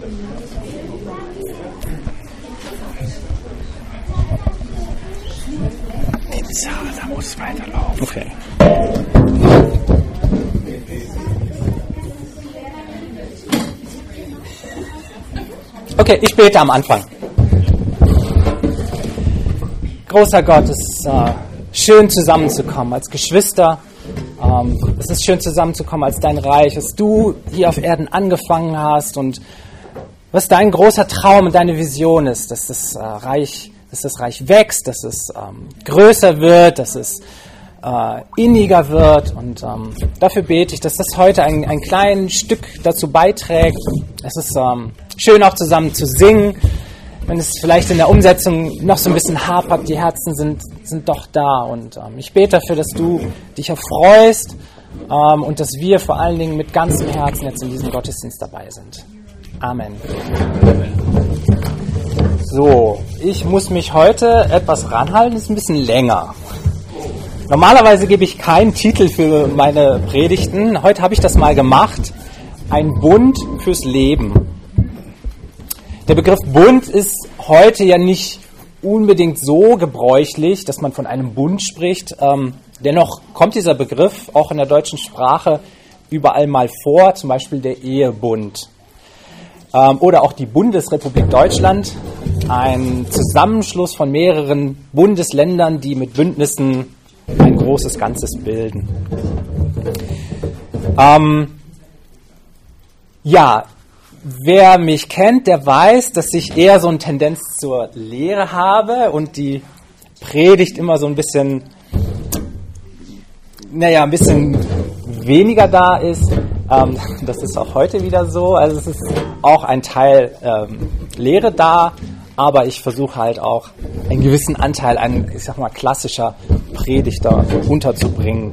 Da muss weiterlaufen. Okay. Okay, ich bete am Anfang. Großer Gott, es ist schön zusammenzukommen als Geschwister. Es ist schön zusammenzukommen als dein Reich, dass du hier auf Erden angefangen hast und was dein großer Traum und deine Vision ist, dass das Reich wächst, dass es größer wird, dass es inniger wird. Und dafür bete ich, dass das heute ein kleines Stück dazu beiträgt. Es ist schön auch zusammen zu singen, wenn es vielleicht in der Umsetzung noch so ein bisschen hapert. Die Herzen sind doch da. Und ich bete dafür, dass du dich erfreust und dass wir vor allen Dingen mit ganzem Herzen jetzt in diesem Gottesdienst dabei sind. Amen. So, ich muss mich heute etwas ranhalten, ist ein bisschen länger. Normalerweise gebe ich keinen Titel für meine Predigten. Heute habe ich das mal gemacht. Ein Bund fürs Leben. Der Begriff Bund ist heute ja nicht unbedingt so gebräuchlich, dass man von einem Bund spricht. Dennoch kommt dieser Begriff auch in der deutschen Sprache überall mal vor, zum Beispiel der Ehebund. Oder auch die Bundesrepublik Deutschland, ein Zusammenschluss von mehreren Bundesländern, die mit Bündnissen ein großes Ganzes bilden. Wer mich kennt, der weiß, dass ich eher so eine Tendenz zur Lehre habe und die Predigt immer so ein bisschen weniger da ist. Das ist auch heute wieder so. Also es ist auch ein Teil Lehre da, aber ich versuche halt auch einen gewissen Anteil an, klassischer Predigter unterzubringen.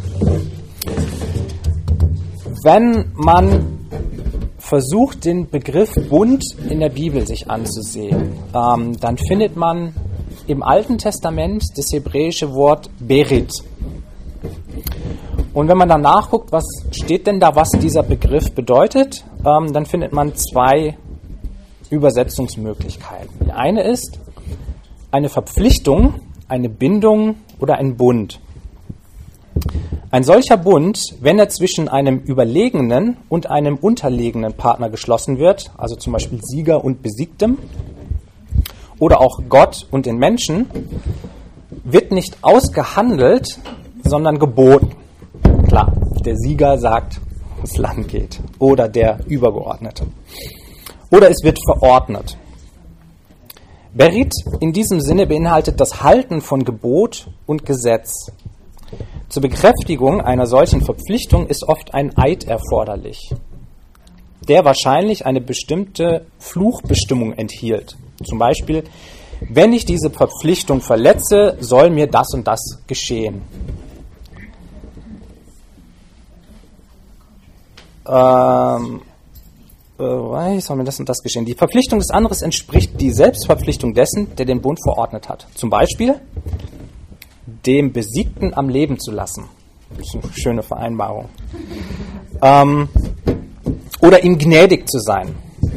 Wenn man versucht, den Begriff Bund in der Bibel sich anzusehen, dann findet man im Alten Testament das hebräische Wort Berit. Und wenn man dann nachguckt, was steht denn da, was dieser Begriff bedeutet, dann findet man zwei Übersetzungsmöglichkeiten. Die eine ist eine Verpflichtung, eine Bindung oder ein Bund. Ein solcher Bund, wenn er zwischen einem überlegenen und einem unterlegenen Partner geschlossen wird, also zum Beispiel Sieger und Besiegtem, oder auch Gott und den Menschen, wird nicht ausgehandelt, sondern geboten. Klar, der Sieger sagt, das Land geht, oder der Übergeordnete. Oder es wird verordnet. Berit in diesem Sinne beinhaltet das Halten von Gebot und Gesetz. Zur Bekräftigung einer solchen Verpflichtung ist oft ein Eid erforderlich, der wahrscheinlich eine bestimmte Fluchbestimmung enthielt. Zum Beispiel, wenn ich diese Verpflichtung verletze, soll mir das und das geschehen. Soll mir das und das geschehen? Die Verpflichtung des anderen entspricht die Selbstverpflichtung dessen, der den Bund verordnet hat. Zum Beispiel, dem Besiegten am Leben zu lassen. Das ist eine schöne Vereinbarung. Oder ihm gnädig zu sein.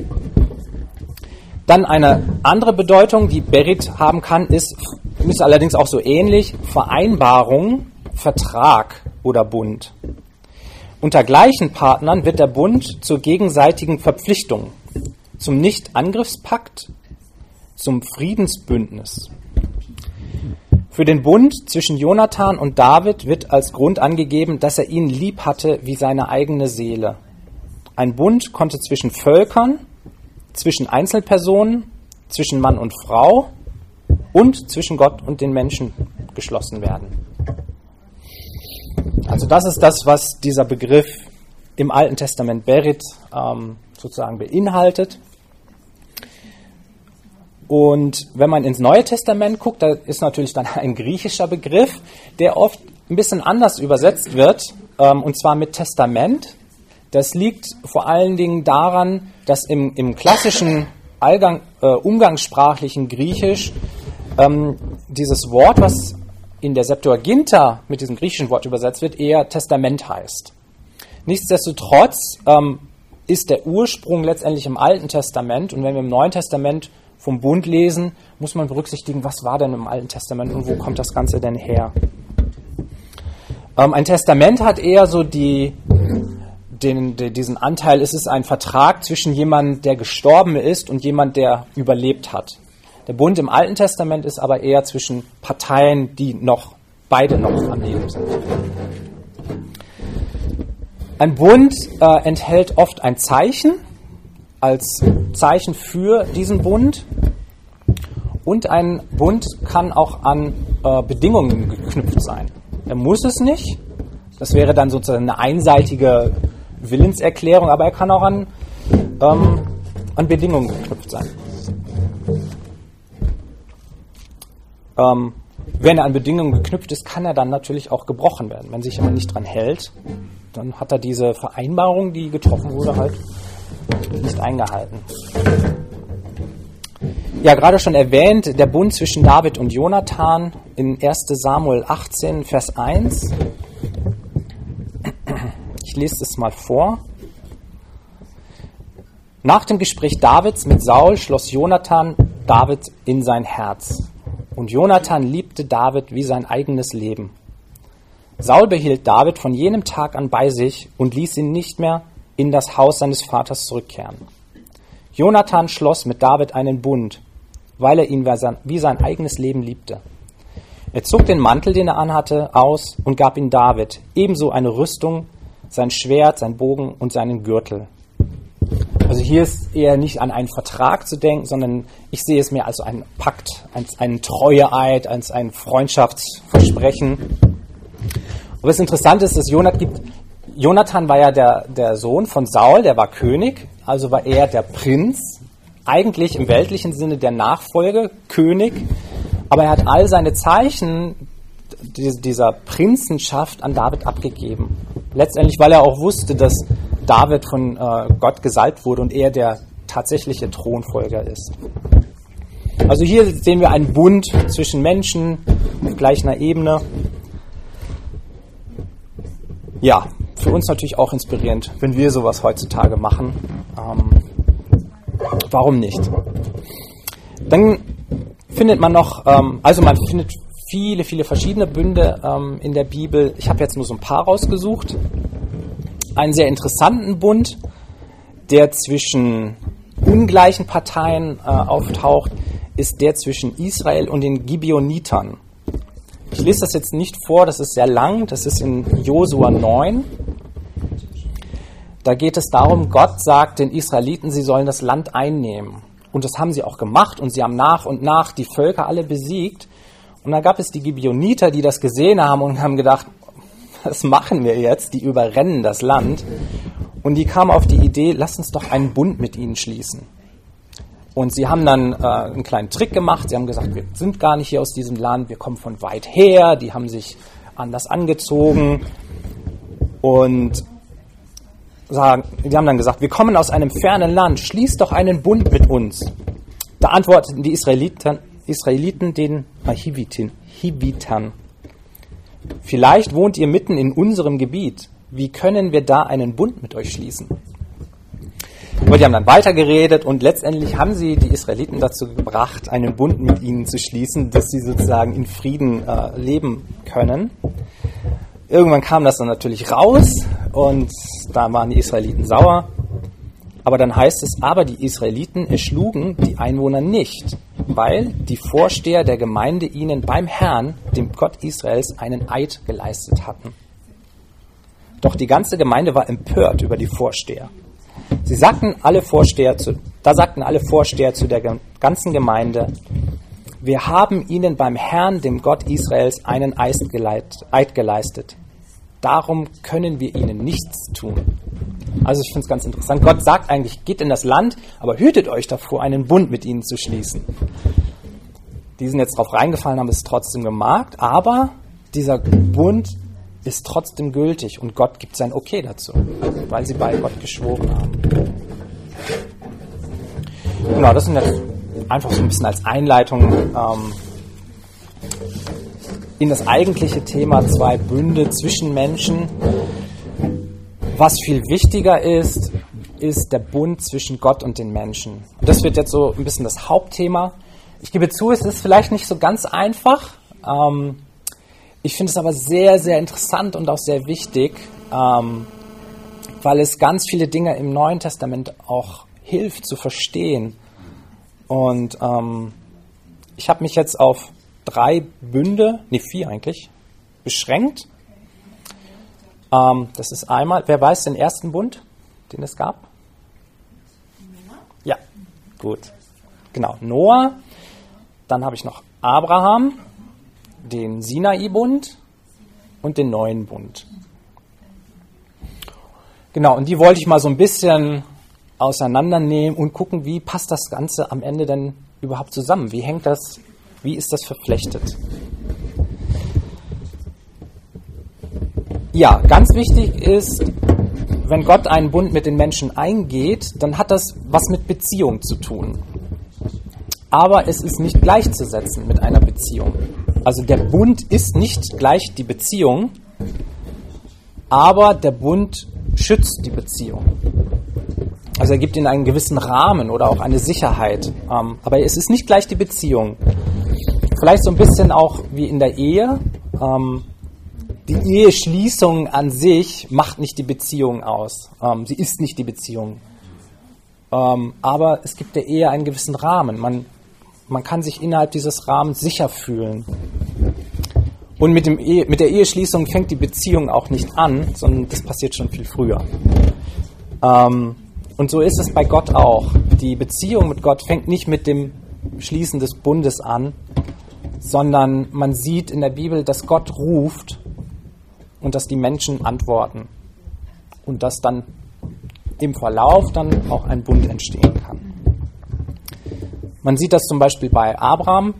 Dann eine andere Bedeutung, die Berit haben kann, ist allerdings auch so ähnlich, Vereinbarung, Vertrag oder Bund. Unter gleichen Partnern wird der Bund zur gegenseitigen Verpflichtung, zum Nicht-Angriffspakt, zum Friedensbündnis. Für den Bund zwischen Jonathan und David wird als Grund angegeben, dass er ihn lieb hatte wie seine eigene Seele. Ein Bund konnte zwischen Völkern, zwischen Einzelpersonen, zwischen Mann und Frau und zwischen Gott und den Menschen geschlossen werden. Also das ist das, was dieser Begriff im Alten Testament Berit sozusagen beinhaltet. Und wenn man ins Neue Testament guckt, da ist natürlich dann ein griechischer Begriff, der oft ein bisschen anders übersetzt wird, und zwar mit Testament. Das liegt vor allen Dingen daran, dass im klassischen umgangssprachlichen Griechisch dieses Wort, was in der Septuaginta mit diesem griechischen Wort übersetzt wird, eher Testament heißt. Nichtsdestotrotz ist der Ursprung letztendlich im Alten Testament. Und wenn wir im Neuen Testament vom Bund lesen, muss man berücksichtigen, was war denn im Alten Testament und wo kommt das Ganze denn her? Ein Testament hat eher so diesen Anteil, es ist ein Vertrag zwischen jemandem, der gestorben ist und jemand, der überlebt hat. Der Bund im Alten Testament ist aber eher zwischen Parteien, die beide noch am Leben sind. Ein Bund enthält oft ein Zeichen als Zeichen für diesen Bund, und ein Bund kann auch an Bedingungen geknüpft sein. Er muss es nicht, das wäre dann sozusagen eine einseitige Willenserklärung, aber er kann auch an Bedingungen geknüpft sein. Wenn er an Bedingungen geknüpft ist, kann er dann natürlich auch gebrochen werden. Wenn sich aber nicht dran hält, dann hat er diese Vereinbarung, die getroffen wurde, halt nicht eingehalten. Ja, gerade schon erwähnt, der Bund zwischen David und Jonathan in 1. Samuel 18, Vers 1. Ich lese es mal vor. Nach dem Gespräch Davids mit Saul schloss Jonathan David in sein Herz. Und Jonathan liebte David wie sein eigenes Leben. Saul behielt David von jenem Tag an bei sich und ließ ihn nicht mehr in das Haus seines Vaters zurückkehren. Jonathan schloss mit David einen Bund, weil er ihn wie sein eigenes Leben liebte. Er zog den Mantel, den er anhatte, aus und gab ihn David, ebenso eine Rüstung, sein Schwert, sein Bogen und seinen Gürtel. Also hier ist eher nicht an einen Vertrag zu denken, sondern ich sehe es mehr als einen Pakt, als einen Treueeid, als ein Freundschaftsversprechen. Aber das Interessante ist, dass Jonathan war ja der Sohn von Saul, der war König, also war er der Prinz, eigentlich im weltlichen Sinne der Nachfolger, König, aber er hat all seine Zeichen dieser Prinzenschaft an David abgegeben. Letztendlich, weil er auch wusste, dass David von Gott gesalbt wurde und er der tatsächliche Thronfolger ist. Also hier sehen wir einen Bund zwischen Menschen auf gleicher Ebene. Ja, für uns natürlich auch inspirierend, wenn wir sowas heutzutage machen. Warum nicht? Dann findet man noch, man findet viele verschiedene Bünde in der Bibel. Ich habe jetzt nur so ein paar rausgesucht. Einen sehr interessanten Bund, der zwischen ungleichen Parteien auftaucht, ist der zwischen Israel und den Gibeonitern. Ich lese das jetzt nicht vor, das ist sehr lang, das ist in Josua 9. Da geht es darum, Gott sagt den Israeliten, sie sollen das Land einnehmen. Und das haben sie auch gemacht und sie haben nach und nach die Völker alle besiegt. Und dann gab es die Gibeoniter, die das gesehen haben und haben gedacht, was machen wir jetzt? Die überrennen das Land. Und die kamen auf die Idee, lass uns doch einen Bund mit ihnen schließen. Und sie haben dann einen kleinen Trick gemacht. Sie haben gesagt, wir sind gar nicht hier aus diesem Land, wir kommen von weit her. Die haben sich anders angezogen. Und die haben dann gesagt, wir kommen aus einem fernen Land, schließ doch einen Bund mit uns. Da antworteten die Israeliten den Hivitern. Vielleicht wohnt ihr mitten in unserem Gebiet. Wie können wir da einen Bund mit euch schließen? Aber die haben dann weitergeredet und letztendlich haben sie die Israeliten dazu gebracht, einen Bund mit ihnen zu schließen, dass sie sozusagen in Frieden leben können. Irgendwann kam das dann natürlich raus und da waren die Israeliten sauer. Aber dann heißt es, aber die Israeliten erschlugen die Einwohner nicht, weil die Vorsteher der Gemeinde ihnen beim Herrn, dem Gott Israels, einen Eid geleistet hatten. Doch die ganze Gemeinde war empört über die Vorsteher. Da sagten alle Vorsteher zu der ganzen Gemeinde, wir haben ihnen beim Herrn, dem Gott Israels, einen Eid geleistet. Darum können wir ihnen nichts tun. Also ich finde es ganz interessant. Gott sagt eigentlich, geht in das Land, aber hütet euch davor, einen Bund mit ihnen zu schließen. Die sind jetzt drauf reingefallen, haben es trotzdem gemacht, aber dieser Bund ist trotzdem gültig und Gott gibt sein Okay dazu, weil sie bei Gott geschworen haben. Genau, das sind jetzt einfach so ein bisschen als Einleitung in das eigentliche Thema 2 Bünde zwischen Menschen. Was viel wichtiger ist ist der Bund zwischen Gott und den Menschen. Und das wird jetzt so ein bisschen das Hauptthema. Ich gebe zu, es ist vielleicht nicht so ganz einfach. Ich finde es aber sehr, sehr interessant und auch sehr wichtig, weil es ganz viele Dinge im Neuen Testament auch hilft zu verstehen. Und ich habe mich jetzt auf 4 eigentlich, beschränkt. Das ist einmal, wer weiß den ersten Bund, den es gab? Noah? Ja, gut. Genau, Noah. Dann habe ich noch Abraham, den Sinai-Bund und den neuen Bund. Genau, und die wollte ich mal so ein bisschen auseinandernehmen und gucken, wie passt das Ganze am Ende denn überhaupt zusammen? Wie ist das verflechtet? Ja, ganz wichtig ist, wenn Gott einen Bund mit den Menschen eingeht, dann hat das was mit Beziehung zu tun. Aber es ist nicht gleichzusetzen mit einer Beziehung. Also der Bund ist nicht gleich die Beziehung, aber der Bund schützt die Beziehung. Also er gibt ihnen einen gewissen Rahmen oder auch eine Sicherheit. Aber es ist nicht gleich die Beziehung. Vielleicht so ein bisschen auch wie in der Ehe. Die Eheschließung an sich macht nicht die Beziehung aus. Sie ist nicht die Beziehung. Aber es gibt der Ehe einen gewissen Rahmen. Man kann sich innerhalb dieses Rahmens sicher fühlen. Und mit der Eheschließung fängt die Beziehung auch nicht an, sondern das passiert schon viel früher. Und so ist es bei Gott auch. Die Beziehung mit Gott fängt nicht mit dem Schließen des Bundes an, sondern man sieht in der Bibel, dass Gott ruft und dass die Menschen antworten. Und dass dann im Verlauf dann auch ein Bund entstehen kann. Man sieht das zum Beispiel bei Abraham.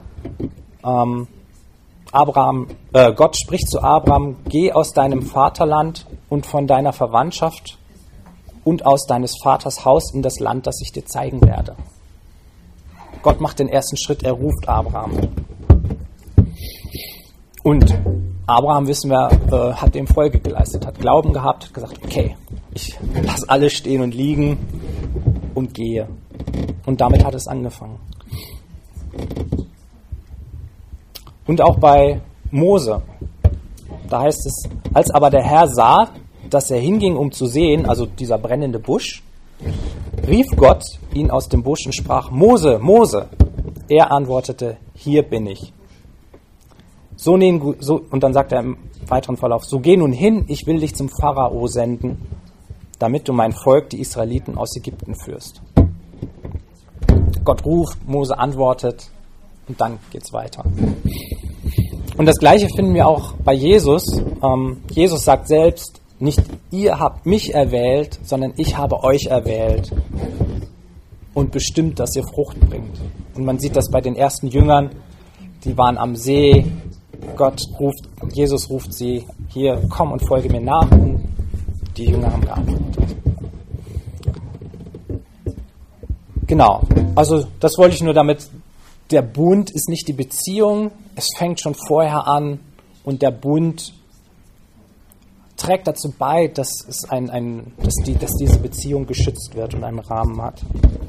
Gott spricht zu Abraham: Geh aus deinem Vaterland und von deiner Verwandtschaft und aus deines Vaters Haus in das Land, das ich dir zeigen werde. Gott macht den ersten Schritt, er ruft Abraham. Und Abraham, wissen wir, hat dem Folge geleistet, hat Glauben gehabt, hat gesagt, okay, ich lasse alles stehen und liegen und gehe. Und damit hat es angefangen. Und auch bei Mose, da heißt es, als aber der Herr sah, dass er hinging, um zu sehen, also dieser brennende Busch, rief Gott ihn aus dem Busch und sprach, Mose, Mose. Er antwortete, hier bin ich. Und dann sagt er im weiteren Verlauf, so geh nun hin, ich will dich zum Pharao senden, damit du mein Volk, die Israeliten, aus Ägypten führst. Gott ruft, Mose antwortet und dann geht's weiter. Und das Gleiche finden wir auch bei Jesus. Jesus sagt selbst, nicht ihr habt mich erwählt, sondern ich habe euch erwählt und bestimmt, dass ihr Frucht bringt. Und man sieht das bei den ersten Jüngern, die waren am See, Jesus ruft sie, hier, komm und folge mir nach, und die Jünger haben geantwortet. Genau, also das wollte ich nur damit, der Bund ist nicht die Beziehung, es fängt schon vorher an und der Bund trägt dazu bei, dass diese Beziehung geschützt wird und einen Rahmen hat.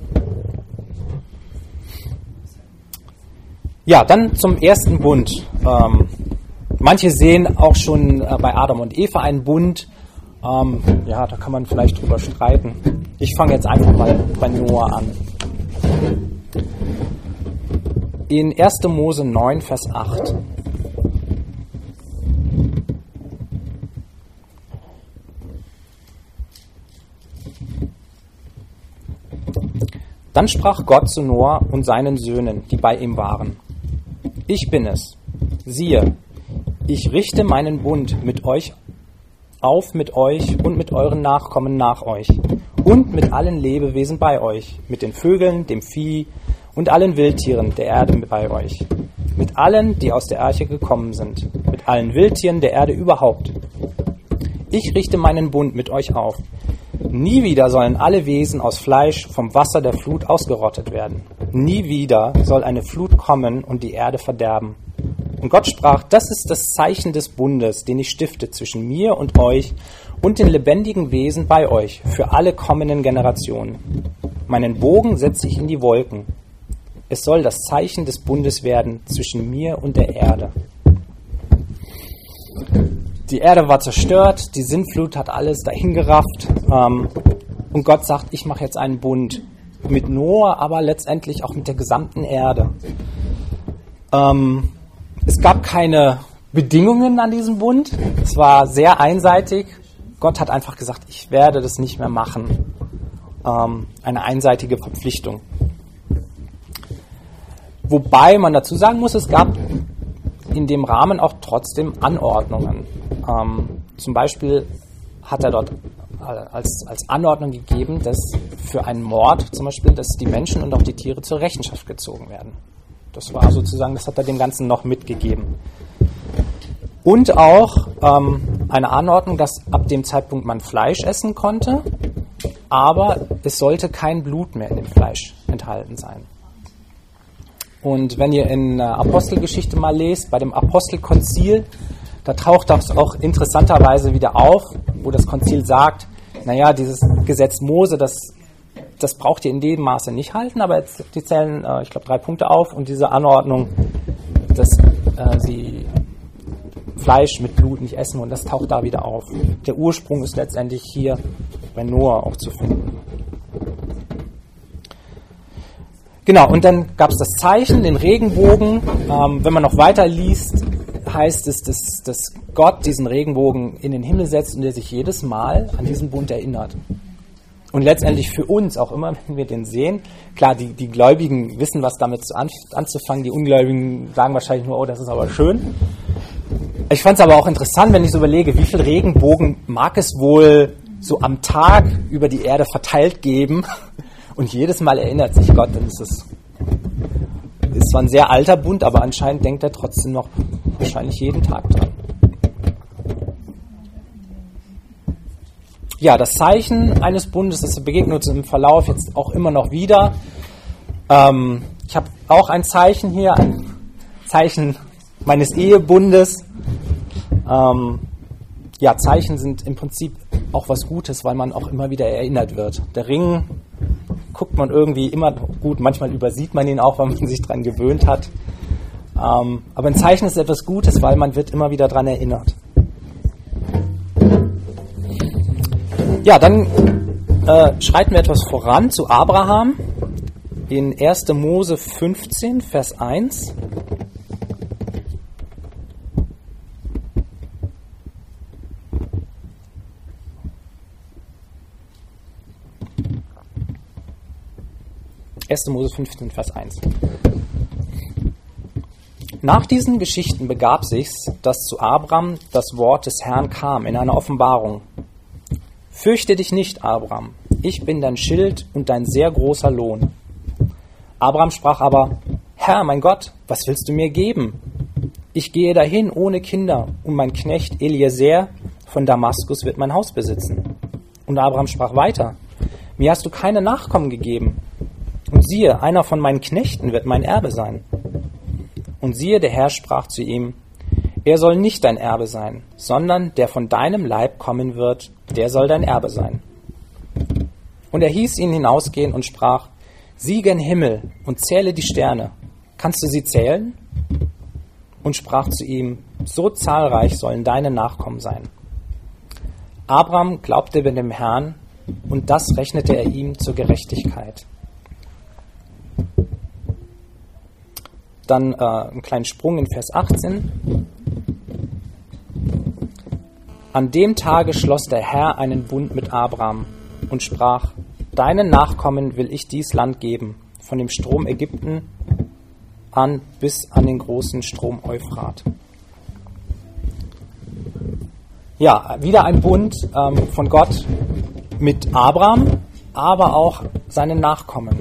Ja, dann zum ersten Bund. Manche sehen auch schon bei Adam und Eva einen Bund. Ja, da kann man vielleicht drüber streiten. Ich fange jetzt einfach mal bei Noah an. In 1. Mose 9, Vers 8. Dann sprach Gott zu Noah und seinen Söhnen, die bei ihm waren: Ich bin es. Siehe, ich richte meinen Bund mit euch auf, mit euch und mit euren Nachkommen nach euch und mit allen Lebewesen bei euch, mit den Vögeln, dem Vieh und allen Wildtieren der Erde bei euch, mit allen, die aus der Arche gekommen sind, mit allen Wildtieren der Erde überhaupt. Ich richte meinen Bund mit euch auf. Nie wieder sollen alle Wesen aus Fleisch vom Wasser der Flut ausgerottet werden. Nie wieder soll eine Flut kommen und die Erde verderben. Und Gott sprach, das ist das Zeichen des Bundes, den ich stifte zwischen mir und euch und den lebendigen Wesen bei euch für alle kommenden Generationen. Meinen Bogen setze ich in die Wolken. Es soll das Zeichen des Bundes werden zwischen mir und der Erde. Die Erde war zerstört, die Sintflut hat alles dahingerafft. Und Gott sagt, ich mache jetzt einen Bund mit Noah, aber letztendlich auch mit der gesamten Erde. Es gab keine Bedingungen an diesem Bund. Es war sehr einseitig. Gott hat einfach gesagt, ich werde das nicht mehr machen. Eine einseitige Verpflichtung. Wobei man dazu sagen muss, es gab in dem Rahmen auch trotzdem Anordnungen. Zum Beispiel hat er dort als Anordnung gegeben, dass für einen Mord zum Beispiel, dass die Menschen und auch die Tiere zur Rechenschaft gezogen werden. Das war sozusagen, das hat er dem Ganzen noch mitgegeben. Und auch eine Anordnung, dass ab dem Zeitpunkt man Fleisch essen konnte, aber es sollte kein Blut mehr in dem Fleisch enthalten sein. Und wenn ihr in Apostelgeschichte mal lest, bei dem Apostelkonzil, da taucht das auch interessanterweise wieder auf, wo das Konzil sagt, naja, dieses Gesetz Mose, das braucht ihr in dem Maße nicht halten, aber die zählen, ich glaube, 3 Punkte auf und diese Anordnung, dass sie Fleisch mit Blut nicht essen und das taucht da wieder auf. Der Ursprung ist letztendlich hier bei Noah auch zu finden. Genau, und dann gab es das Zeichen, den Regenbogen. Wenn man noch weiter liest, heißt es, dass Gott diesen Regenbogen in den Himmel setzt und der sich jedes Mal an diesen Bund erinnert. Und letztendlich für uns auch immer, wenn wir den sehen, klar, die Gläubigen wissen, was damit anzufangen, die Ungläubigen sagen wahrscheinlich nur, oh, das ist aber schön. Ich fand es aber auch interessant, wenn ich so überlege, wie viele Regenbogen mag es wohl so am Tag über die Erde verteilt geben und jedes Mal erinnert sich Gott, dann ist zwar ein sehr alter Bund, aber anscheinend denkt er trotzdem noch wahrscheinlich jeden Tag dran. Ja, das Zeichen eines Bundes, das begegnet uns im Verlauf jetzt auch immer noch wieder. Ich habe auch ein Zeichen hier, ein Zeichen meines Ehebundes. Ja, Zeichen sind im Prinzip auch was Gutes, weil man auch immer wieder erinnert wird. Der Ring guckt man irgendwie immer gut, manchmal übersieht man ihn auch, weil man sich daran gewöhnt hat. Aber ein Zeichen ist etwas Gutes, weil man wird immer wieder daran erinnert. Ja, dann schreiten wir etwas voran zu Abraham in 1. Mose 15, Vers 1. Mose 15, Vers 1. Nach diesen Geschichten begab sich's, dass zu Abram das Wort des Herrn kam in einer Offenbarung. Fürchte dich nicht, Abram, ich bin dein Schild und dein sehr großer Lohn. Abram sprach aber, Herr, mein Gott, was willst du mir geben? Ich gehe dahin ohne Kinder und mein Knecht Eliezer von Damaskus wird mein Haus besitzen. Und Abram sprach weiter, mir hast du keine Nachkommen gegeben. Und siehe, einer von meinen Knechten wird mein Erbe sein. Und siehe, der Herr sprach zu ihm, er soll nicht dein Erbe sein, sondern der von deinem Leib kommen wird, der soll dein Erbe sein. Und er hieß ihn hinausgehen und sprach, sieh gen Himmel und zähle die Sterne. Kannst du sie zählen? Und sprach zu ihm, so zahlreich sollen deine Nachkommen sein. Abram glaubte dem Herrn, und das rechnete er ihm zur Gerechtigkeit. Dann einen kleinen Sprung in Vers 18. An dem Tage schloss der Herr einen Bund mit Abram und sprach, deinen Nachkommen will ich dies Land geben, von dem Strom Ägypten an bis an den großen Strom Euphrat. Ja, wieder ein Bund von Gott mit Abram, aber auch seinen Nachkommen.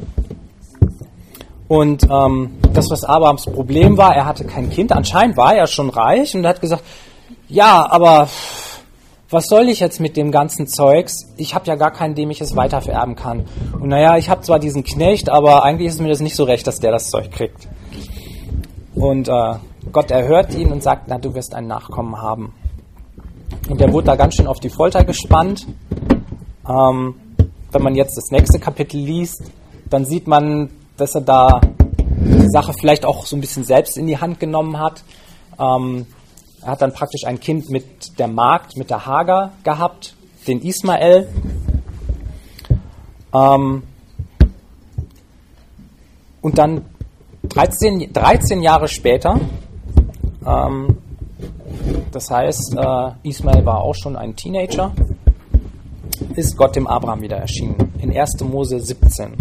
Und das, was Abrahams Problem war, er hatte kein Kind. Anscheinend war er schon reich und er hat gesagt, ja, aber was soll ich jetzt mit dem ganzen Zeugs? Ich habe ja gar keinen, dem ich es weitervererben kann. Und naja, ich habe zwar diesen Knecht, aber eigentlich ist mir das nicht so recht, dass der das Zeug kriegt. Und Gott erhört ihn und sagt, na, du wirst einen Nachkommen haben. Und er wurde da ganz schön auf die Folter gespannt. Wenn man jetzt das nächste Kapitel liest, dann sieht man, dass er da die Sache vielleicht auch so ein bisschen selbst in die Hand genommen hat. Er hat dann praktisch ein Kind mit der Magd, mit der Hagar gehabt, den Ismael. Und dann 13 Jahre später, das heißt, Ismael war auch schon ein Teenager, ist Gott dem Abraham wieder erschienen, in 1. Mose 17.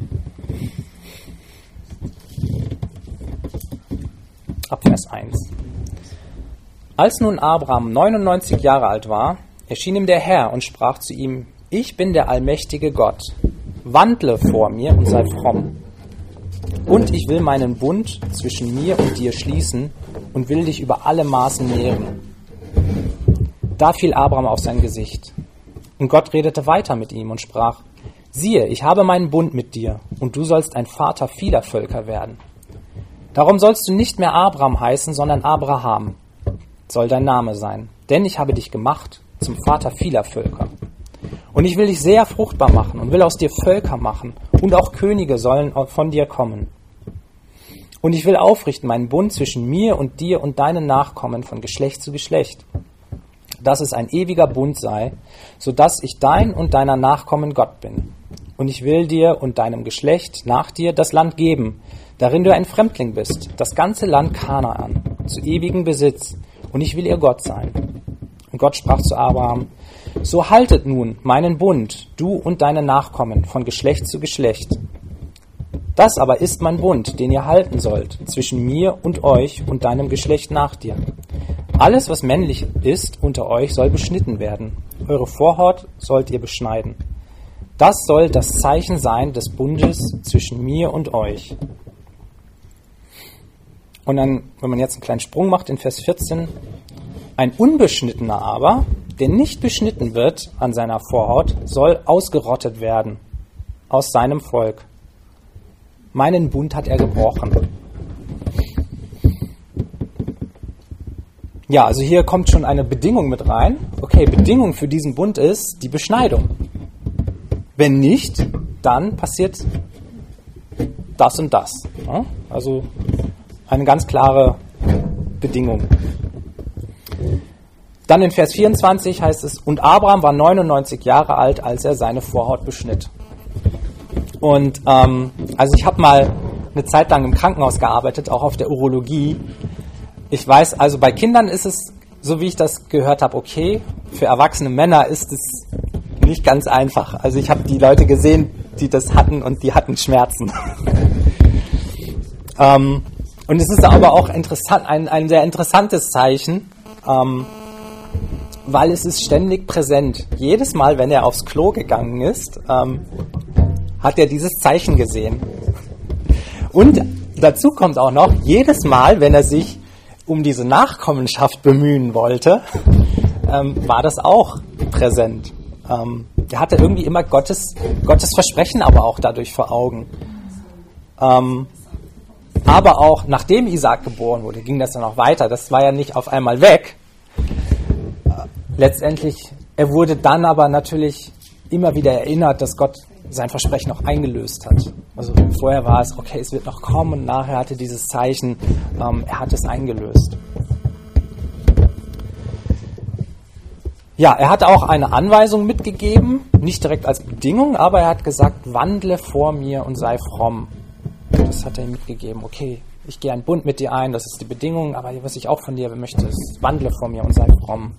Ab Vers 1. Als nun Abraham 99 Jahre alt war, erschien ihm der Herr und sprach zu ihm, ich bin der allmächtige Gott, wandle vor mir und sei fromm. Und ich will meinen Bund zwischen mir und dir schließen und will dich über alle Maßen nähren. Da fiel Abraham auf sein Gesicht. Und Gott redete weiter mit ihm und sprach, siehe, ich habe meinen Bund mit dir, und du sollst ein Vater vieler Völker werden. Darum sollst du nicht mehr Abraham heißen, sondern Abraham soll dein Name sein. Denn ich habe dich gemacht zum Vater vieler Völker. Und ich will dich sehr fruchtbar machen und will aus dir Völker machen, und auch Könige sollen von dir kommen. Und ich will aufrichten meinen Bund zwischen mir und dir und deinen Nachkommen von Geschlecht zu Geschlecht, dass es ein ewiger Bund sei, so dass ich dein und deiner Nachkommen Gott bin. Und ich will dir und deinem Geschlecht nach dir das Land geben, darin du ein Fremdling bist, das ganze Land Kanaan, zu ewigem Besitz, und ich will ihr Gott sein. Und Gott sprach zu Abraham, so haltet nun meinen Bund, du und deine Nachkommen, von Geschlecht zu Geschlecht. Das aber ist mein Bund, den ihr halten sollt, zwischen mir und euch und deinem Geschlecht nach dir. Alles, was männlich ist unter euch, soll beschnitten werden. Eure Vorhaut sollt ihr beschneiden. Das soll das Zeichen sein des Bundes zwischen mir und euch. Und dann, wenn man jetzt einen kleinen Sprung macht in Vers 14, ein Unbeschnittener aber, der nicht beschnitten wird an seiner Vorhaut, soll ausgerottet werden aus seinem Volk. Meinen Bund hat er gebrochen. Ja, also hier kommt schon eine Bedingung mit rein. Okay, Bedingung für diesen Bund ist die Beschneidung. Wenn nicht, dann passiert das und das. Ja? Also eine ganz klare Bedingung. Dann in Vers 24 heißt es, und Abraham war 99 Jahre alt, als er seine Vorhaut beschnitt. Und also ich habe mal eine Zeit lang im Krankenhaus gearbeitet, auch auf der Urologie. Ich weiß, also bei Kindern ist es, so wie ich das gehört habe, okay. Für erwachsene Männer ist es nicht ganz einfach. Also ich habe die Leute gesehen, die das hatten, und die hatten Schmerzen. Und es ist aber auch interessant, ein sehr interessantes Zeichen, weil es ist ständig präsent. Jedes Mal, wenn er aufs Klo gegangen ist, hat er dieses Zeichen gesehen. Und dazu kommt auch noch, jedes Mal, wenn er sich um diese Nachkommenschaft bemühen wollte, war das auch präsent. Er hatte irgendwie immer Gottes Versprechen aber auch dadurch vor Augen. Aber auch nachdem Isaak geboren wurde, ging das dann auch weiter. Das war ja nicht auf einmal weg. Letztendlich, er wurde dann aber natürlich immer wieder erinnert, dass Gott sein Versprechen noch eingelöst hat. Also vorher war es, okay, es wird noch kommen, und nachher hatte dieses Zeichen, er hat es eingelöst. Ja, er hat auch eine Anweisung mitgegeben, nicht direkt als Bedingung, aber er hat gesagt, wandle vor mir und sei fromm. Das hat er ihm mitgegeben. Okay, ich gehe einen Bund mit dir ein, das ist die Bedingung, aber was ich auch von dir möchte, ist, wandle vor mir und sei fromm.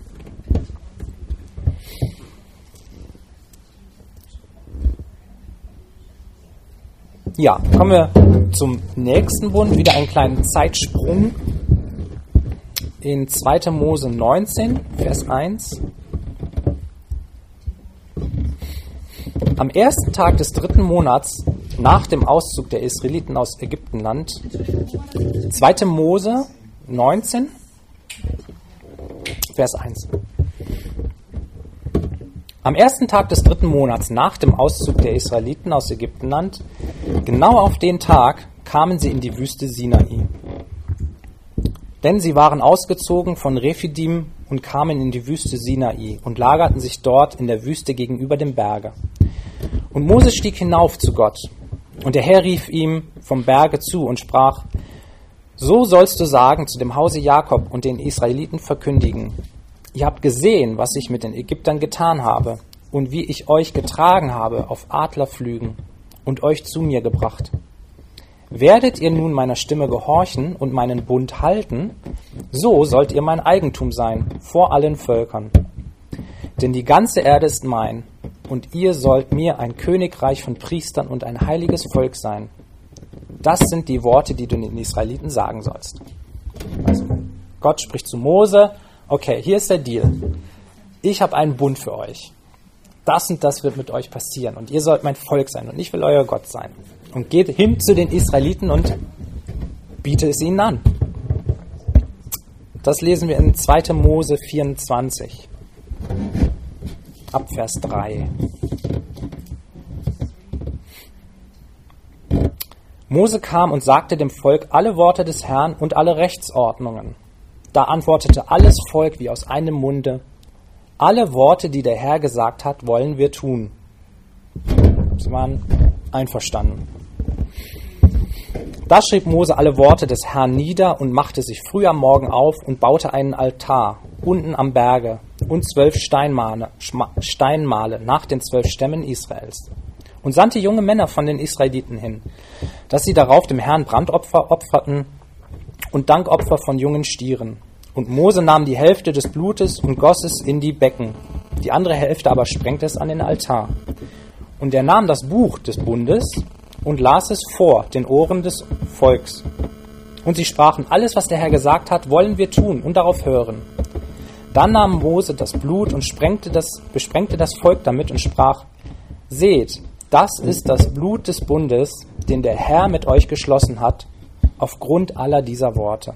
Ja, kommen wir zum nächsten Bund, wieder einen kleinen Zeitsprung in 2. Mose 19, Vers 1. Am ersten Tag des 3. Monats nach dem Auszug der Israeliten aus Ägyptenland, 2. Mose 19, Vers 1. Am ersten Tag des 3. Monats nach dem Auszug der Israeliten aus Ägyptenland, genau auf den Tag, kamen sie in die Wüste Sinai. Denn sie waren ausgezogen von Rephidim und kamen in die Wüste Sinai und lagerten sich dort in der Wüste gegenüber dem Berge. Und Mose stieg hinauf zu Gott. Und der Herr rief ihm vom Berge zu und sprach: So sollst du sagen zu dem Hause Jakob und den Israeliten verkündigen: Ihr habt gesehen, was ich mit den Ägyptern getan habe und wie ich euch getragen habe auf Adlerflügen und euch zu mir gebracht. Werdet ihr nun meiner Stimme gehorchen und meinen Bund halten, so sollt ihr mein Eigentum sein vor allen Völkern. Denn die ganze Erde ist mein, und ihr sollt mir ein Königreich von Priestern und ein heiliges Volk sein. Das sind die Worte, die du den Israeliten sagen sollst. Also, Gott spricht zu Mose: Okay, hier ist der Deal. Ich habe einen Bund für euch. Das und das wird mit euch passieren. Und ihr sollt mein Volk sein und ich will euer Gott sein. Und geht hin zu den Israeliten und bietet es ihnen an. Das lesen wir in 2. Mose 24, ab Vers 3. Mose kam und sagte dem Volk alle Worte des Herrn und alle Rechtsordnungen. Da antwortete alles Volk wie aus einem Munde: Alle Worte, die der Herr gesagt hat, wollen wir tun. Sie waren einverstanden. Da schrieb Mose alle Worte des Herrn nieder und machte sich früh am Morgen auf und baute einen Altar unten am Berge und 12 Steinmale nach den 12 Stämmen Israels und sandte junge Männer von den Israeliten hin, dass sie darauf dem Herrn Brandopfer opferten und Dankopfer von jungen Stieren. Und Mose nahm die Hälfte des Blutes und goss es in die Becken, die andere Hälfte aber sprengte es an den Altar. Und er nahm das Buch des Bundes und las es vor den Ohren des Volks. Und sie sprachen: Alles, was der Herr gesagt hat, wollen wir tun und darauf hören. Dann nahm Mose das Blut und besprengte das Volk damit und sprach: Seht, das ist das Blut des Bundes, den der Herr mit euch geschlossen hat, aufgrund aller dieser Worte.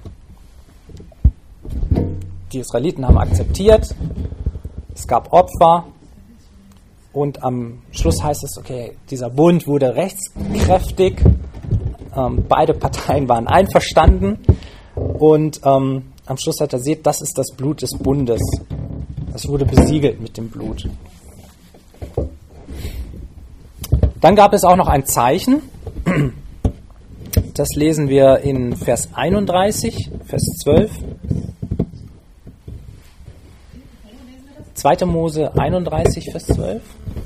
Die Israeliten haben akzeptiert, es gab Opfer und am Schluss heißt es, okay, dieser Bund wurde rechtskräftig, beide Parteien waren einverstanden und am Schluss hat er seht, das ist das Blut des Bundes. Das wurde besiegelt mit dem Blut. Dann gab es auch noch ein Zeichen. Das lesen wir in Vers 31, Vers 12. 2. Mose 31, Vers 12.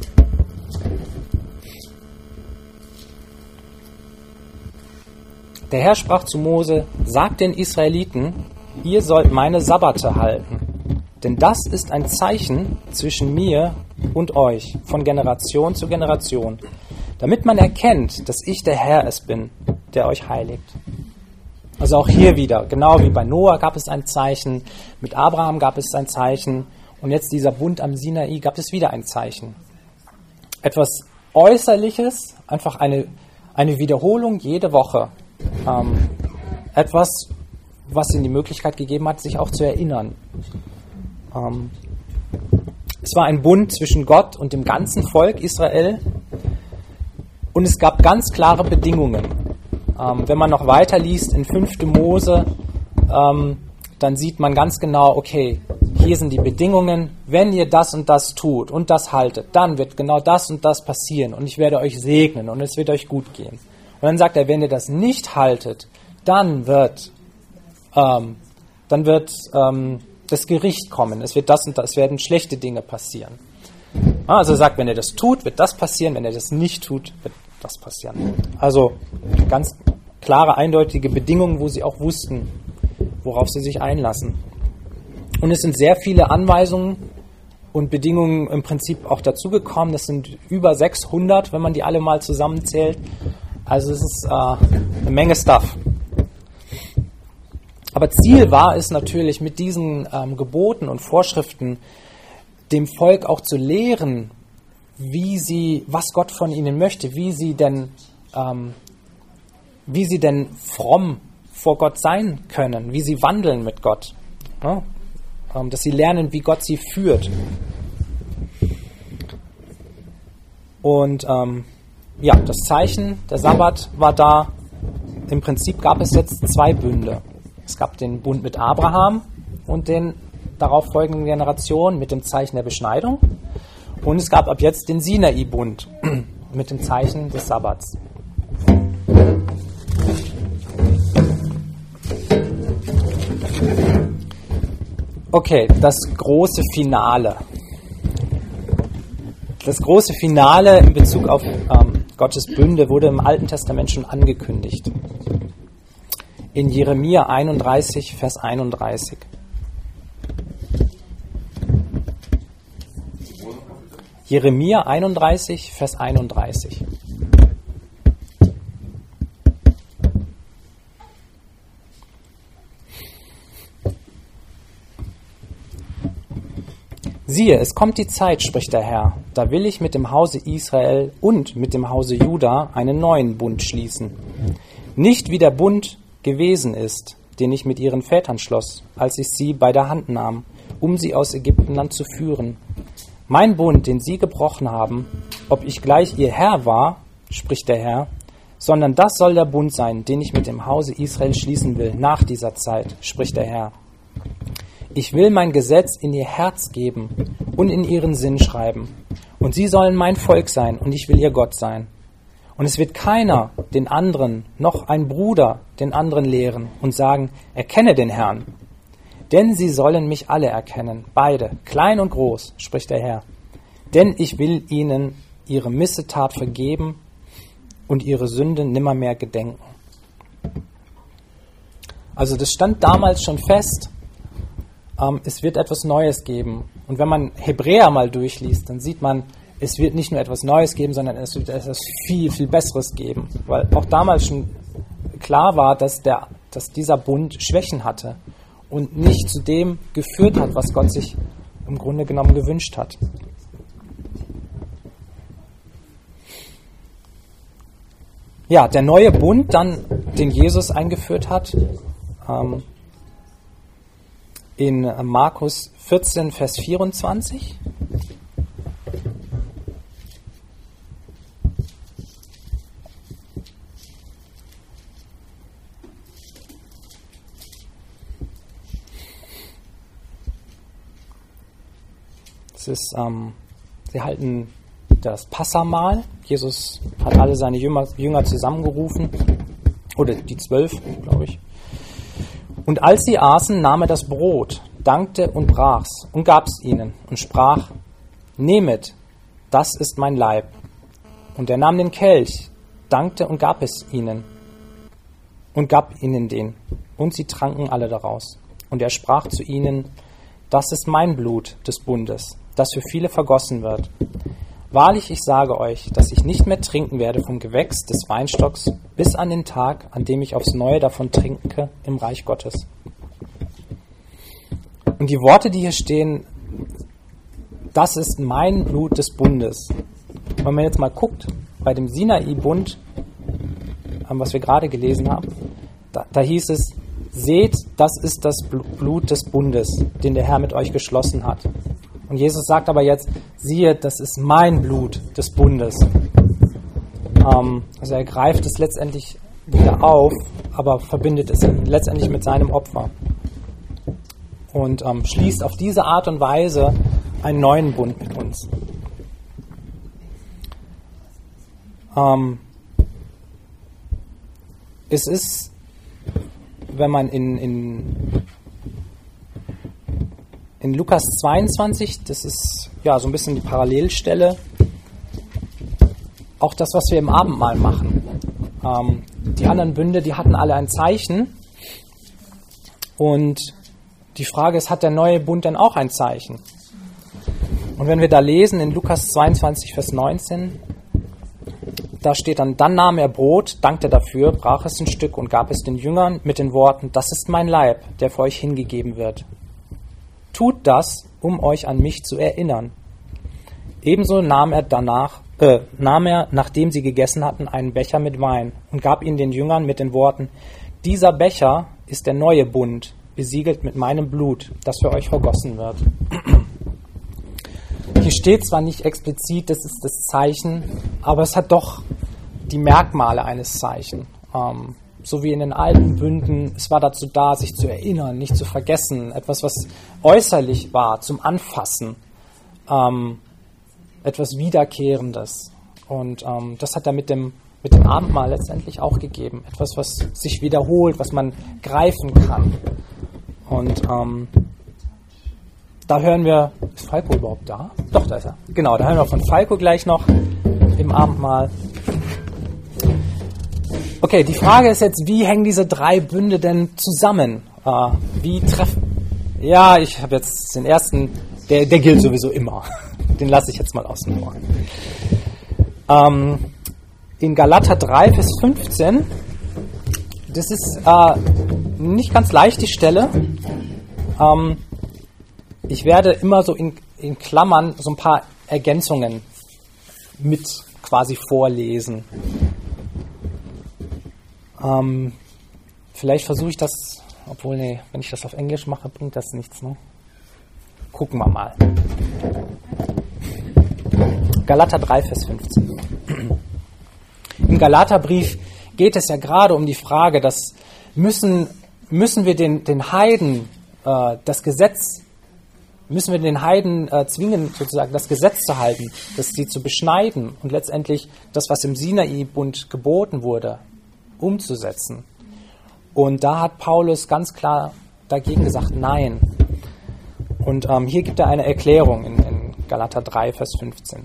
Der Herr sprach zu Mose: Sagt den Israeliten, ihr sollt meine Sabbate halten, denn das ist ein Zeichen zwischen mir und euch von Generation zu Generation, damit man erkennt, dass ich der Herr es bin, der euch heiligt. Also auch hier wieder, genau wie bei Noah gab es ein Zeichen, mit Abraham gab es ein Zeichen und jetzt dieser Bund am Sinai gab es wieder ein Zeichen. Etwas Äußerliches, einfach eine Wiederholung jede Woche. Etwas, was ihnen die Möglichkeit gegeben hat, sich auch zu erinnern. Es war ein Bund zwischen Gott und dem ganzen Volk Israel und es gab ganz klare Bedingungen. Wenn man noch weiter liest in 5. Mose, dann sieht man ganz genau, okay, hier sind die Bedingungen, wenn ihr das und das tut und das haltet, dann wird genau das und das passieren und ich werde euch segnen und es wird euch gut gehen. Und dann sagt er, wenn ihr das nicht haltet, dann wird das Gericht kommen. Es wird das und das, es werden schlechte Dinge passieren. Also er sagt, wenn ihr das tut, wird das passieren. Wenn ihr das nicht tut, wird das passieren. Also ganz klare, eindeutige Bedingungen, wo sie auch wussten, worauf sie sich einlassen. Und es sind sehr viele Anweisungen und Bedingungen im Prinzip auch dazugekommen. Das sind über 600, wenn man die alle mal zusammenzählt. Also es ist eine Menge Stuff. Aber Ziel war es natürlich, mit diesen Geboten und Vorschriften dem Volk auch zu lehren, was Gott von ihnen möchte, wie sie denn fromm vor Gott sein können, wie sie wandeln mit Gott. Ja? Dass sie lernen, wie Gott sie führt. Und das Zeichen, der Sabbat war da. Im Prinzip gab es jetzt 2 Bünde. Es gab den Bund mit Abraham und den darauf folgenden Generationen mit dem Zeichen der Beschneidung. Und es gab ab jetzt den Sinai-Bund mit dem Zeichen des Sabbats. Okay, das große Finale. Das große Finale in Bezug auf Gottes Bünde wurde im Alten Testament schon angekündigt. In Jeremia 31, Vers 31. Jeremia 31, Vers 31. Siehe, es kommt die Zeit, spricht der Herr, da will ich mit dem Hause Israel und mit dem Hause Juda einen neuen Bund schließen. Nicht wie der Bund gewesen ist, den ich mit ihren Vätern schloss, als ich sie bei der Hand nahm, um sie aus Ägyptenland zu führen. Mein Bund, den sie gebrochen haben, ob ich gleich ihr Herr war, spricht der Herr, sondern das soll der Bund sein, den ich mit dem Hause Israel schließen will, nach dieser Zeit, spricht der Herr. Ich will mein Gesetz in ihr Herz geben und in ihren Sinn schreiben. Und sie sollen mein Volk sein und ich will ihr Gott sein. Und es wird keiner den anderen, noch ein Bruder den anderen lehren und sagen, erkenne den Herrn. Denn sie sollen mich alle erkennen, beide, klein und groß, spricht der Herr. Denn ich will ihnen ihre Missetat vergeben und ihre Sünde nimmermehr gedenken. Also das stand damals schon fest. Es wird etwas Neues geben. Und wenn man Hebräer mal durchliest, dann sieht man, es wird nicht nur etwas Neues geben, sondern es wird etwas viel, viel Besseres geben. Weil auch damals schon klar war, dass dieser Bund Schwächen hatte und nicht zu dem geführt hat, was Gott sich im Grunde genommen gewünscht hat. Ja, der neue Bund dann, den Jesus eingeführt hat, in Markus 14, Vers 24. Das ist, sie halten das Passamahl. Jesus hat alle seine Jünger zusammengerufen, oder die 12, glaube ich. Und als sie aßen, nahm er das Brot, dankte und brach's und gab's ihnen und sprach, nehmet, das ist mein Leib. Und er nahm den Kelch, dankte und gab es ihnen und gab ihnen den. Und sie tranken alle daraus. Und er sprach zu ihnen, das ist mein Blut des Bundes, das für viele vergossen wird. Wahrlich, ich sage euch, dass ich nicht mehr trinken werde vom Gewächs des Weinstocks bis an den Tag, an dem ich aufs Neue davon trinke im Reich Gottes. Und die Worte, die hier stehen, das ist mein Blut des Bundes. Wenn man jetzt mal guckt, bei dem Sinai-Bund, was wir gerade gelesen haben, da hieß es, seht, das ist das Blut des Bundes, den der Herr mit euch geschlossen hat. Und Jesus sagt aber jetzt, siehe, das ist mein Blut des Bundes. Also er greift es letztendlich wieder auf, aber verbindet es letztendlich mit seinem Opfer. Und schließt auf diese Art und Weise einen neuen Bund mit uns. Es ist, wenn man in Lukas 22, das ist ja so ein bisschen die Parallelstelle, auch das, was wir im Abendmahl machen. Die anderen Bünde, die hatten alle ein Zeichen. Und die Frage ist, hat der neue Bund denn auch ein Zeichen? Und wenn wir da lesen in Lukas 22, Vers 19, da steht dann nahm er Brot, dankte dafür, brach es ein Stück und gab es den Jüngern mit den Worten, das ist mein Leib, der für euch hingegeben wird. Tut das, um euch an mich zu erinnern. Ebenso nahm er, nachdem sie gegessen hatten, einen Becher mit Wein und gab ihn den Jüngern mit den Worten, dieser Becher ist der neue Bund, besiegelt mit meinem Blut, das für euch vergossen wird. Hier steht zwar nicht explizit, das ist das Zeichen, aber es hat doch die Merkmale eines Zeichens. so wie in den alten Bünden, es war dazu da, sich zu erinnern, nicht zu vergessen. Etwas, was äußerlich war, zum Anfassen. Etwas Wiederkehrendes. Und das hat er mit dem Abendmahl letztendlich auch gegeben. Etwas, was sich wiederholt, was man greifen kann. Und da hören wir, ist Falco überhaupt da? Doch, da ist er. Genau, da hören wir von Falco gleich noch im Abendmahl. Okay, die Frage ist jetzt, wie hängen diese 3 Bünde denn zusammen? Wie treffen? Ja, ich habe jetzt den ersten, der gilt sowieso immer. Den lasse ich jetzt mal außen vor. In Galater 3, Vers 15, das ist nicht ganz leicht, die Stelle. Ich werde immer so in Klammern so ein paar Ergänzungen mit quasi vorlesen. Vielleicht versuche ich das, obwohl, wenn ich das auf Englisch mache, bringt das nichts, ne? Gucken wir mal. Galater 3, Vers 15. Im Galaterbrief geht es ja gerade um die Frage, dass müssen wir den Heiden das Gesetz, müssen wir den Heiden zwingen, sozusagen das Gesetz zu halten, sie zu beschneiden und letztendlich das, was im Sinai-Bund geboten wurde, umzusetzen. Und da hat Paulus ganz klar dagegen gesagt, nein. Und hier gibt er eine Erklärung in Galater 3, Vers 15.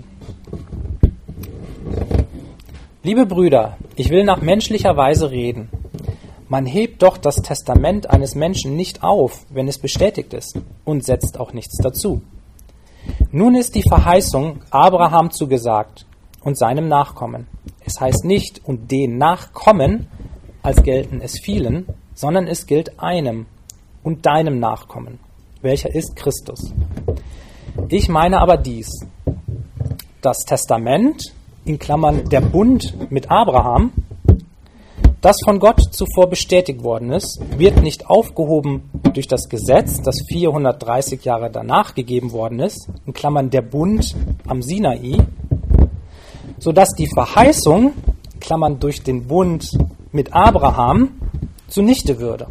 Liebe Brüder, ich will nach menschlicher Weise reden. Man hebt doch das Testament eines Menschen nicht auf, wenn es bestätigt ist, und setzt auch nichts dazu. Nun ist die Verheißung Abraham zugesagt und seinem Nachkommen. Es heißt nicht, und den Nachkommen, als gelten es vielen, sondern es gilt einem und deinem Nachkommen, welcher ist Christus. Ich meine aber dies: Das Testament, in Klammern der Bund mit Abraham, das von Gott zuvor bestätigt worden ist, wird nicht aufgehoben durch das Gesetz, das 430 Jahre danach gegeben worden ist, in Klammern der Bund am Sinai, sodass die Verheißung, in Klammern durch den Bund mit Abraham, zunichte würde.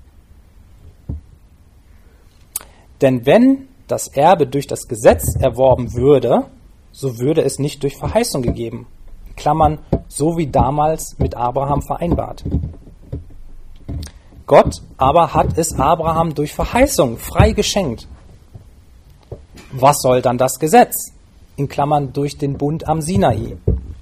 Denn wenn das Erbe durch das Gesetz erworben würde, so würde es nicht durch Verheißung gegeben. In Klammern, so wie damals mit Abraham vereinbart. Gott aber hat es Abraham durch Verheißung frei geschenkt. Was soll dann das Gesetz? In Klammern durch den Bund am Sinai.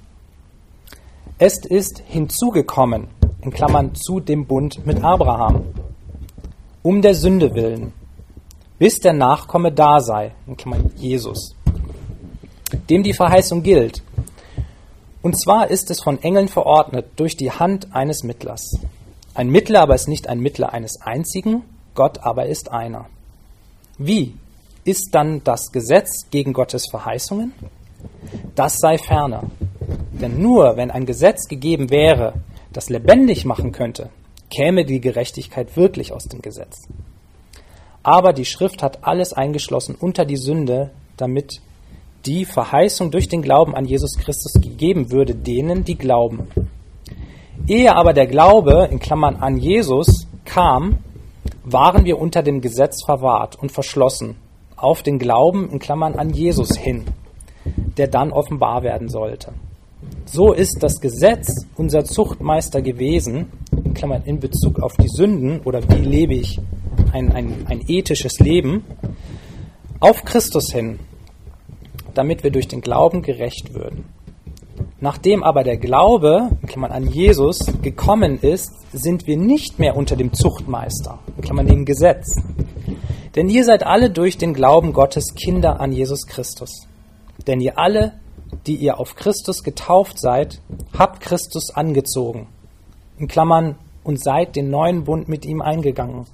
Es ist hinzugekommen, in Klammern zu dem Bund mit Abraham, um der Sünde willen, bis der Nachkomme da sei, in Klammern Jesus, dem die Verheißung gilt. Und zwar ist es von Engeln verordnet durch die Hand eines Mittlers. Ein Mittler aber ist nicht ein Mittler eines einzigen, Gott aber ist einer. Wie ist dann das Gesetz gegen Gottes Verheißungen? Das sei ferne. Denn nur wenn ein Gesetz gegeben wäre, das lebendig machen könnte, käme die Gerechtigkeit wirklich aus dem Gesetz. Aber die Schrift hat alles eingeschlossen unter die Sünde, damit die Verheißung durch den Glauben an Jesus Christus gegeben würde denen, die glauben. Ehe aber der Glaube, in Klammern an Jesus, kam, waren wir unter dem Gesetz verwahrt und verschlossen, auf den Glauben, in Klammern an Jesus hin, der dann offenbar werden sollte. So ist das Gesetz unser Zuchtmeister gewesen, in Klammern in Bezug auf die Sünden oder wie lebe ich ein ethisches Leben, auf Christus hin, damit wir durch den Glauben gerecht würden. Nachdem aber der Glaube, in Klammern an Jesus, gekommen ist, sind wir nicht mehr unter dem Zuchtmeister, in Klammern dem Gesetz. Denn ihr seid alle durch den Glauben Gottes Kinder an Jesus Christus. Denn ihr alle, die ihr auf Christus getauft seid, habt Christus angezogen, in Klammern, und seid den neuen Bund mit ihm eingegangen.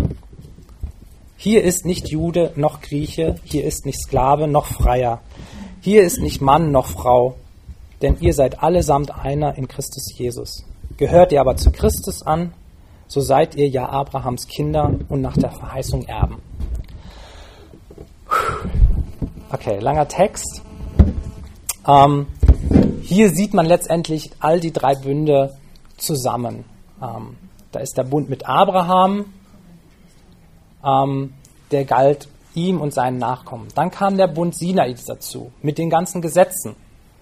Hier ist nicht Jude noch Grieche, hier ist nicht Sklave noch Freier, hier ist nicht Mann noch Frau, denn ihr seid allesamt einer in Christus Jesus. Gehört ihr aber zu Christus an, so seid ihr ja Abrahams Kinder und nach der Verheißung Erben. Okay, langer Text. Hier sieht man letztendlich all die 3 Bünde zusammen. Da ist der Bund mit Abraham, der galt ihm und seinen Nachkommen. Dann kam der Bund Sinai dazu, mit den ganzen Gesetzen.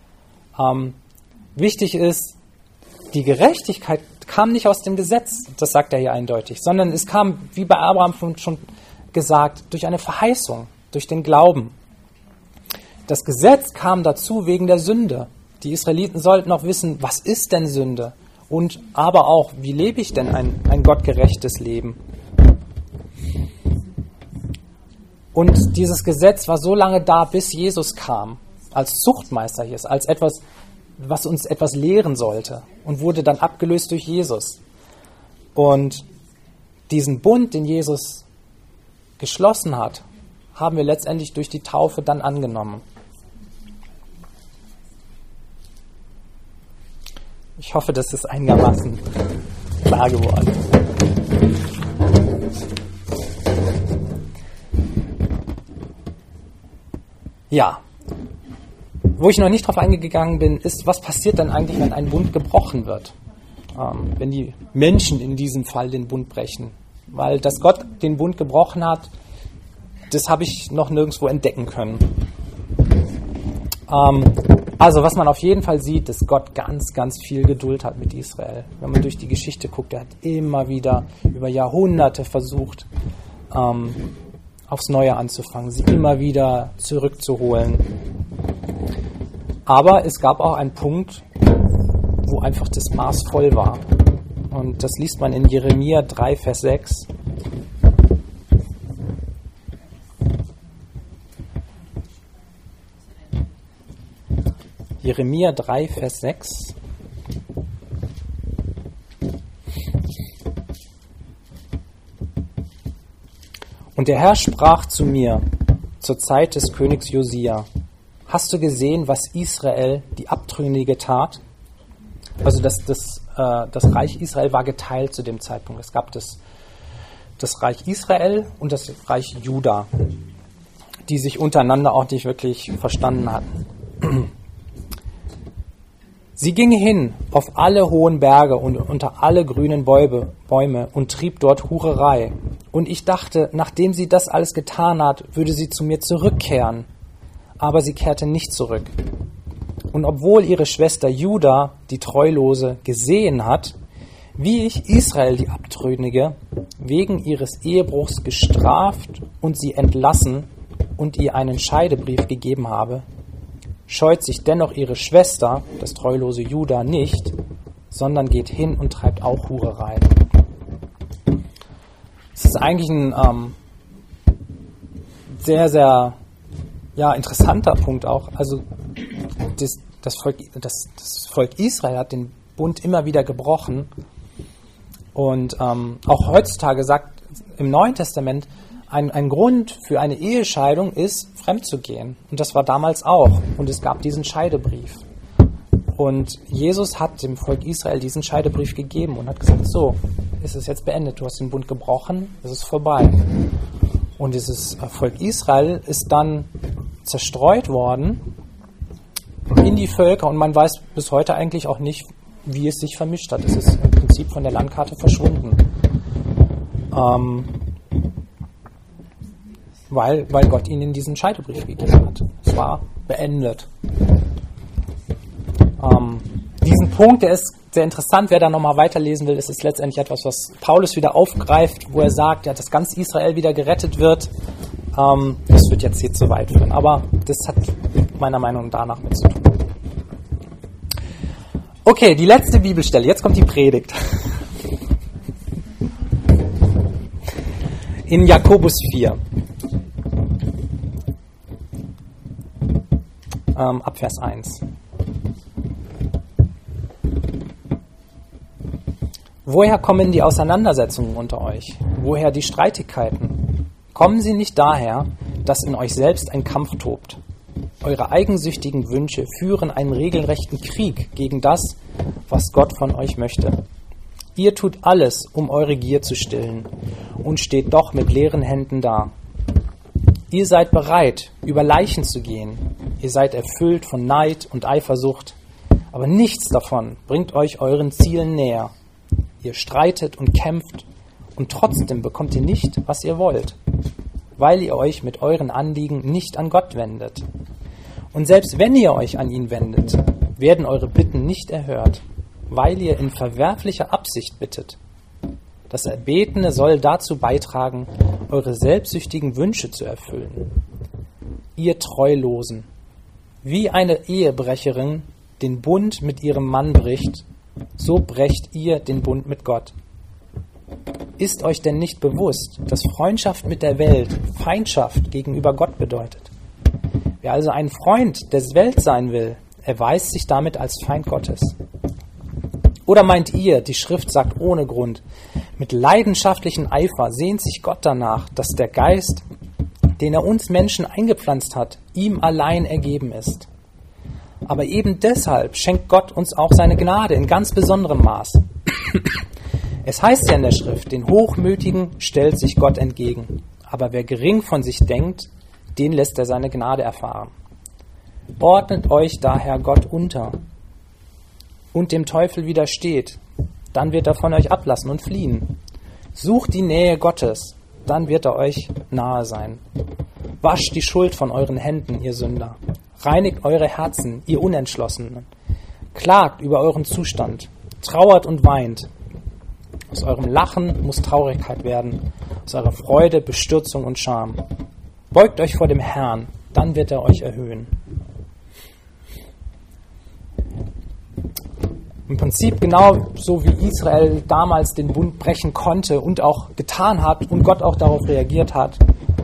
Wichtig ist, die Gerechtigkeit kam nicht aus dem Gesetz, das sagt er hier eindeutig, sondern es kam, wie bei Abraham schon gesagt, durch eine Verheißung, durch den Glauben. Das Gesetz kam dazu wegen der Sünde. Die Israeliten sollten auch wissen, was ist denn Sünde? Und aber auch, wie lebe ich denn ein gottgerechtes Leben? Und dieses Gesetz war so lange da, bis Jesus kam, als Zuchtmeister hier ist, als etwas, was uns etwas lehren sollte und wurde dann abgelöst durch Jesus. Und diesen Bund, den Jesus geschlossen hat, haben wir letztendlich durch die Taufe dann angenommen. Ich hoffe, das ist einigermaßen klar geworden. Ja, wo ich noch nicht drauf eingegangen bin, ist, was passiert dann eigentlich, wenn ein Bund gebrochen wird? Wenn die Menschen in diesem Fall den Bund brechen. Weil, dass Gott den Bund gebrochen hat, das habe ich noch nirgendwo entdecken können. Also, was man auf jeden Fall sieht, ist, Gott ganz, ganz viel Geduld hat mit Israel. Wenn man durch die Geschichte guckt, er hat immer wieder über Jahrhunderte versucht, aufs Neue anzufangen, sie immer wieder zurückzuholen. Aber es gab auch einen Punkt, wo einfach das Maß voll war. Und das liest man in Jeremia 3, Vers 6. Jeremia 3, Vers 6. Und der Herr sprach zu mir zur Zeit des Königs Josia: Hast du gesehen, was Israel, die Abtrünnige, tat? Also das Reich Israel war geteilt zu dem Zeitpunkt. Es gab das Reich Israel und das Reich Juda, die sich untereinander auch nicht wirklich verstanden hatten. Sie ging hin auf alle hohen Berge und unter alle grünen Bäume und trieb dort Hurerei. Und ich dachte, nachdem sie das alles getan hat, würde sie zu mir zurückkehren. Aber sie kehrte nicht zurück. Und obwohl ihre Schwester Juda, die Treulose, gesehen hat, wie ich Israel, die Abtrünnige, wegen ihres Ehebruchs gestraft und sie entlassen und ihr einen Scheidebrief gegeben habe, scheut sich dennoch ihre Schwester, das treulose Juda, nicht, sondern geht hin und treibt auch Hurerei. Das ist eigentlich ein sehr, sehr interessanter Punkt auch. Also das Volk Israel hat den Bund immer wieder gebrochen. Und auch heutzutage sagt im Neuen Testament, ein Grund für eine Ehescheidung ist, fremd zu gehen. Und das war damals auch. Und es gab diesen Scheidebrief. Und Jesus hat dem Volk Israel diesen Scheidebrief gegeben und hat gesagt, so, ist es jetzt beendet. Du hast den Bund gebrochen, es ist vorbei. Und dieses Volk Israel ist dann zerstreut worden in die Völker. Und man weiß bis heute eigentlich auch nicht, wie es sich vermischt hat. Es ist im Prinzip von der Landkarte verschwunden. Weil Gott ihnen diesen Scheidebrief gegeben hat. Es war beendet. Diesen Punkt, der ist sehr interessant, wer da nochmal weiterlesen will, ist letztendlich etwas, was Paulus wieder aufgreift, wo er sagt, ja, dass ganz Israel wieder gerettet wird. Das wird jetzt hier zu weit führen, aber das hat meiner Meinung nach danach mit zu tun. Okay, die letzte Bibelstelle, jetzt kommt die Predigt. In Jakobus 4. Ab Vers 1. Woher kommen die Auseinandersetzungen unter euch? Woher die Streitigkeiten? Kommen sie nicht daher, dass in euch selbst ein Kampf tobt? Eure eigensüchtigen Wünsche führen einen regelrechten Krieg gegen das, was Gott von euch möchte. Ihr tut alles, um eure Gier zu stillen und steht doch mit leeren Händen da. Ihr seid bereit, über Leichen zu gehen. Ihr seid erfüllt von Neid und Eifersucht, aber nichts davon bringt euch euren Zielen näher. Ihr streitet und kämpft und trotzdem bekommt ihr nicht, was ihr wollt, weil ihr euch mit euren Anliegen nicht an Gott wendet. Und selbst wenn ihr euch an ihn wendet, werden eure Bitten nicht erhört, weil ihr in verwerflicher Absicht bittet. Das Erbetene soll dazu beitragen, eure selbstsüchtigen Wünsche zu erfüllen. Ihr Treulosen, wie eine Ehebrecherin den Bund mit ihrem Mann bricht, so brecht ihr den Bund mit Gott. Ist euch denn nicht bewusst, dass Freundschaft mit der Welt Feindschaft gegenüber Gott bedeutet? Wer also ein Freund der Welt sein will, erweist sich damit als Feind Gottes. Oder meint ihr, die Schrift sagt ohne Grund, mit leidenschaftlichem Eifer sehnt sich Gott danach, dass der Geist, den er uns Menschen eingepflanzt hat, ihm allein ergeben ist. Aber eben deshalb schenkt Gott uns auch seine Gnade in ganz besonderem Maß. Es heißt ja in der Schrift, den Hochmütigen stellt sich Gott entgegen, aber wer gering von sich denkt, den lässt er seine Gnade erfahren. Ordnet euch daher Gott unter und dem Teufel widersteht, dann wird er von euch ablassen und fliehen. Sucht die Nähe Gottes, dann wird er euch nahe sein. Wascht die Schuld von euren Händen, ihr Sünder. Reinigt eure Herzen, ihr Unentschlossenen. Klagt über euren Zustand, trauert und weint. Aus eurem Lachen muss Traurigkeit werden, aus eurer Freude Bestürzung und Scham. Beugt euch vor dem Herrn, dann wird er euch erhöhen. Im Prinzip genau so wie Israel damals den Bund brechen konnte und auch getan hat und Gott auch darauf reagiert hat,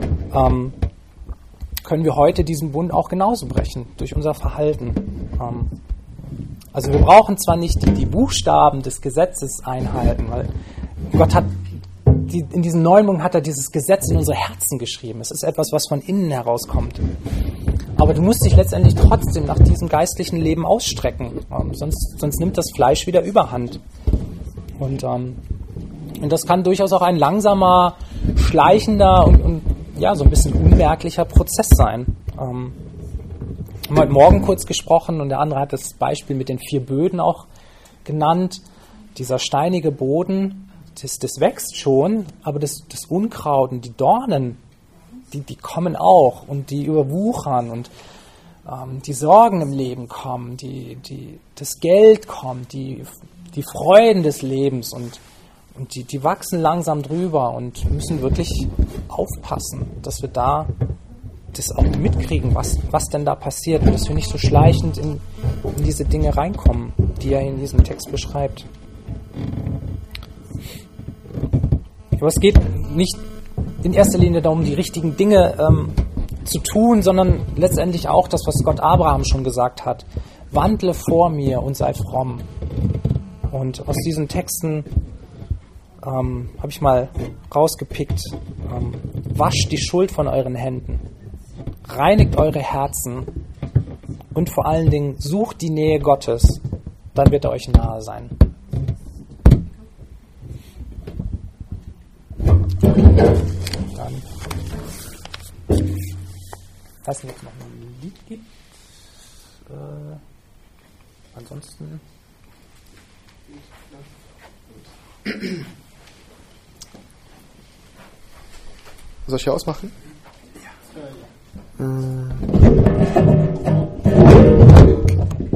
können wir heute diesen Bund auch genauso brechen, durch unser Verhalten. Also wir brauchen zwar nicht die Buchstaben des Gesetzes einhalten, weil Gott hat in diesem neuen Bund hat er dieses Gesetz in unsere Herzen geschrieben. Es ist etwas, was von innen herauskommt. Aber du musst dich letztendlich trotzdem nach diesem geistlichen Leben ausstrecken. Sonst nimmt das Fleisch wieder Überhand. Und das kann durchaus auch ein langsamer, schleichender und ja, so ein bisschen unmerklicher Prozess sein. Wir haben heute Morgen kurz gesprochen und der andere hat das Beispiel mit den 4 Böden auch genannt. Dieser steinige Boden, das wächst schon, aber das Unkraut und die Dornen, die kommen auch und die überwuchern und die Sorgen im Leben kommen, das Geld kommt, die Freuden des Lebens und die wachsen langsam drüber und müssen wirklich aufpassen, dass wir da das auch mitkriegen, was denn da passiert und dass wir nicht so schleichend in diese Dinge reinkommen, die er in diesem Text beschreibt. Aber es geht nicht in erster Linie darum, die richtigen Dinge zu tun, sondern letztendlich auch das, was Gott Abraham schon gesagt hat. Wandle vor mir und sei fromm. Und aus diesen Texten habe ich mal rausgepickt. Wascht die Schuld von euren Händen. Reinigt eure Herzen. Und vor allen Dingen sucht die Nähe Gottes. Dann wird er euch nahe sein. Dann, ich weiß nicht, ob es noch ein Lied gibt. Ansonsten. Soll ich hier ausmachen? Ja.